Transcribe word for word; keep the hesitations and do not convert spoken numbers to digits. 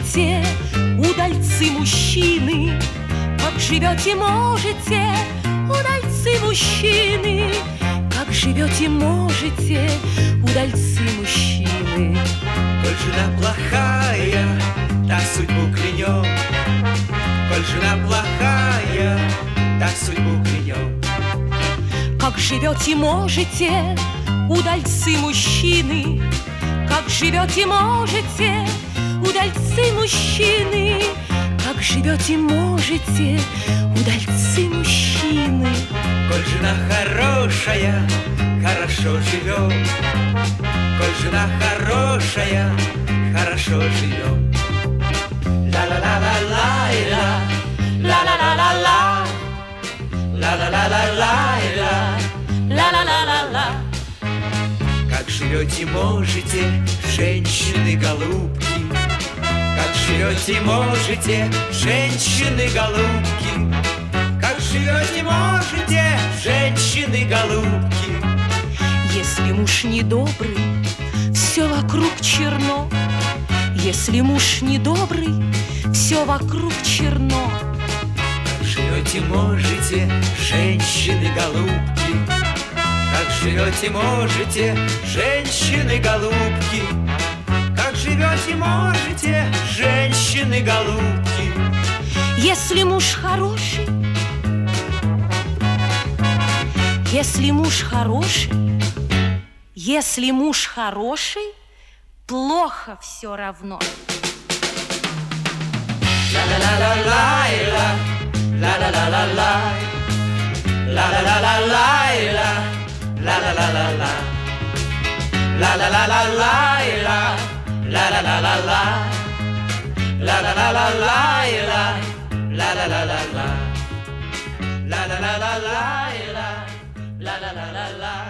можете, удальцы мужчины? Как живете, можете, удальцы мужчины? Как живете, можете, удальцы мужчины? Коль жена плохая, так судьбу клянем. Коль жена плохая, так судьбу клянем. Как живете, можете, удальцы мужчины? Как живете, можете, удальцы мужчины? Как живете, можете, удальцы мужчины? Коль жена хорошая, хорошо живем. Коль жена хорошая, хорошо живем. Ла-ла-ла-ла-ла-ла, ла-ла-ла-ла-ла, ла-ла-ла-ла-ла-ла, ла-ла-ла-ла-ла. Как живете, можете, женщины-голубки? Как живете, можете, женщины-голубки? Как живете, можете, женщины-голубки? Если муж недобрый, все вокруг черно. Если муж недобрый, все вокруг черно. Как живете, можете, женщины-голубки? Как живете, можете, женщины-голубки? Как живете, можете, женщины-голубки? Если муж хороший, если муж хороший, если муж хороший, плохо все равно. Ла-ла-ла-ла-ла-ла, ла-ла-ла-ла-ла, ла-ла-ла-ла-ла-ла, ла-ла-ла-ла-ла, ла-ла-ла-ла-ла-ла, ла-ла-ла-ла-ла, ла-ла-ла-ла-ла-ла, ла-ла-ла-ла-ла, ла-ла-ла-ла-ла, ла-ла-ла-ла-ла.